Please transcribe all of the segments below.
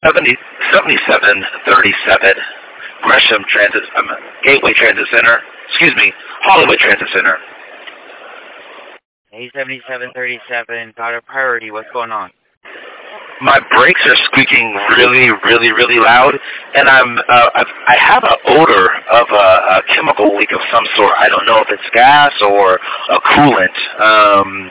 70, 7737 Gresham Transit, Gateway Transit Center, excuse me, Hollywood Transit Center. A7737, got a priority, what's going on? My brakes are squeaking really, really, really loud, and I have an odor of a chemical leak of some sort. I don't know if it's gas or a coolant.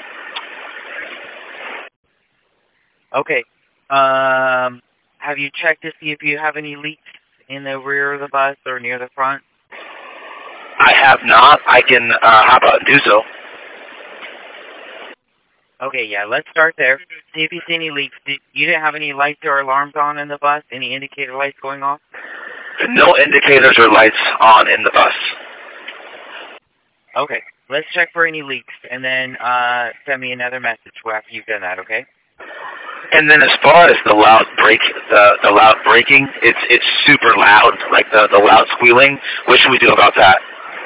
Okay. Have you checked to see if you have any leaks in the rear of the bus or near the front? I have not. I can hop out and do so. Okay, yeah, let's start there. See if you see any leaks. You didn't have any lights or alarms on in the bus? Any indicator lights going off? No indicators or lights on in the bus. Okay, let's check for any leaks, and then send me another message after you've done that, okay? And then as far as the loud the loud braking, it's super loud, like the loud squealing. What should we do about that?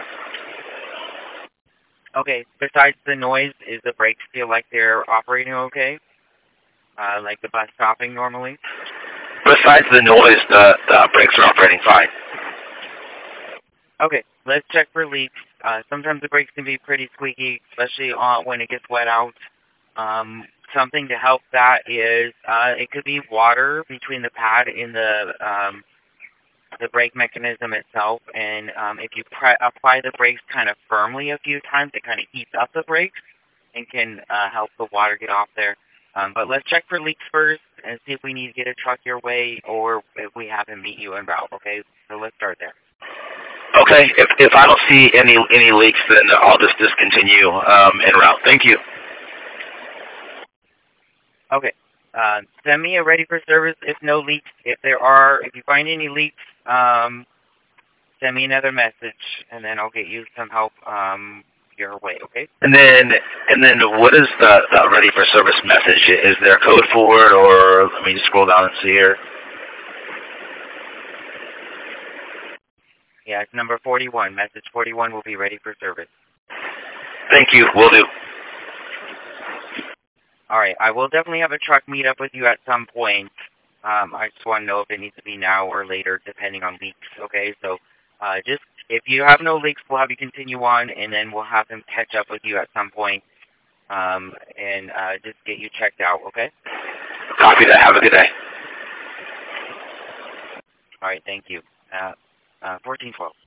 Okay, besides the noise, is the brakes feel like they're operating okay? Like the bus stopping normally? Besides the noise, the brakes are operating fine. Okay, let's check for leaks. Sometimes the brakes can be pretty squeaky, especially when it gets wet out. Something to help that is it could be water between the pad and the brake mechanism itself, and if you apply the brakes kind of firmly a few times, it kind of heats up the brakes and can help the water get off there. But let's check for leaks first and see if we need to get a truck your way or if we have to meet you en route, okay? So let's start there. Okay, if I don't see any leaks, then I'll just discontinue en route. Thank you. Okay. Send me a ready for service if no leaks. If you find any leaks, send me another message, and then I'll get you some help your way, okay? And then what is the ready for service message? Is there a code for it, or let me just scroll down and see here. Yeah, it's number 41. Message 41 will be ready for service. Thank you. Will do. All right, I will definitely have a truck meet up with you at some point. I just want to know if it needs to be now or later, depending on leaks, okay? So just if you have no leaks, we'll have you continue on, and then we'll have them catch up with you at some point and just get you checked out, okay? Copy that. Have a good day. All right, thank you. 1412.